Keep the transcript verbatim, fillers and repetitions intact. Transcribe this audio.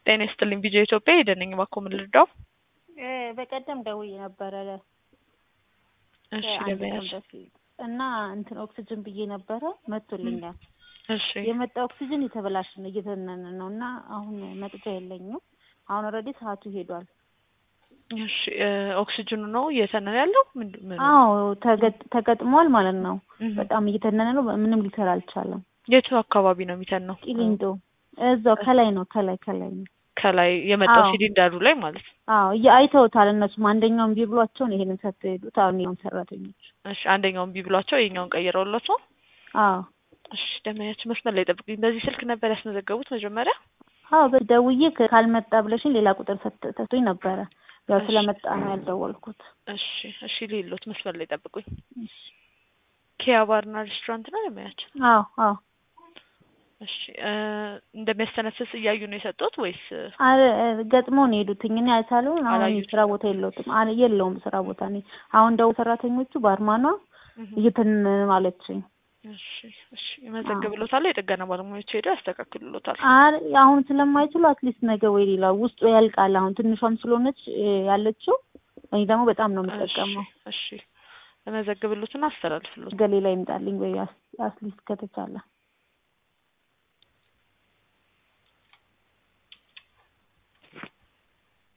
ጤና ይስጥልኝ ቪዲዮ ኢትዮጵያ ሄደነኝ ባኮ ምን ልርዳው? እ በቀደም ደውዬ ነበረ ለ እሺ አንድ ቀን ለበያሽ በፊት እና እንትን ኦክሲጅን ብዬ ነበረ መጥቶልኛል። እሺ የመጣው ኦክሲጅን የተበላሸ ነው እየተነነ ነውና አሁን መጥጫ የለኝም። አሁን ኦሬዲ ሰዓቱ ሄዷል። እሺ ኦክሲጅኑ ነው እየተነነ ያለው ምን? አዎ ተገጥሟል ማለት ነው። በጣም እየተነነ ነው ምንም ሊሰራ አልቻለም። የቱ አካባቢ ነው የሚተነው? ቂሊንጦ እዛው ከላይ ነው ከላይ ከላይ ነው ከላይ የመጣው ሲሊንደሩ ላይ ማለት ነው። አዎ ያይተውታል እነሱም አንደኛውን ቢብሏቸው ነው ይሄንን ሰጥተው ሄዱት። አሁን ነው ሰራተኞች። እሺ አንደኛውን ቢብሏቸው የኛውን ቀይረውላቸው? አዎ እሺ ደመያችሁ መስመር ላይ ጠብቁኝ። በዚህ ስልክ ነበር ያስመዘገቡት መጀመሪያ? አዎ በደውዬ ካልመጣ ብለሽኝ ሌላ ቁጥር ሰጥቶኝ ነበረ። ያው ስለመጣ ነው ያልደወልኩት። እሺ እሺ ሌሎት መስመር ላይ ጠብቁኝ። እሺ ኪያ ባርና ሬስቶራንት ነው ደመያችሁ? አዎ አዎ እሺ እንደሚያስተነፍስ እያዩ ነው የሰጡት ወይስ? አረ ገጥሞ ነው የሄዱትኝ እኔ አይሳሉን አሁን ስራ ቦታ የለውም አለ የለውም ስራ ቦታ ነኝ። አሁን ደው ሰራተኞቹ ባርማኗ እየተን ማለችኝ። እሺ እሺ መዘግብሎታል የጥገና ባለሙያዎች ሄደው ያስተካክሉሎታል። አረ አሁን ስለማይችሉ አትሊስት ነገ ወይ ሌላ ውስጡ ያልቃል። አሁን ትንሿም ስለሆነች ያለችው እኔ ደግሞ በጣም ነው የምጠቀመው። እሺ መዘግብሎትና አስተላልፍሎት ገሌላ ይምጣልኝ ወይ አትሊስት ከተቻለ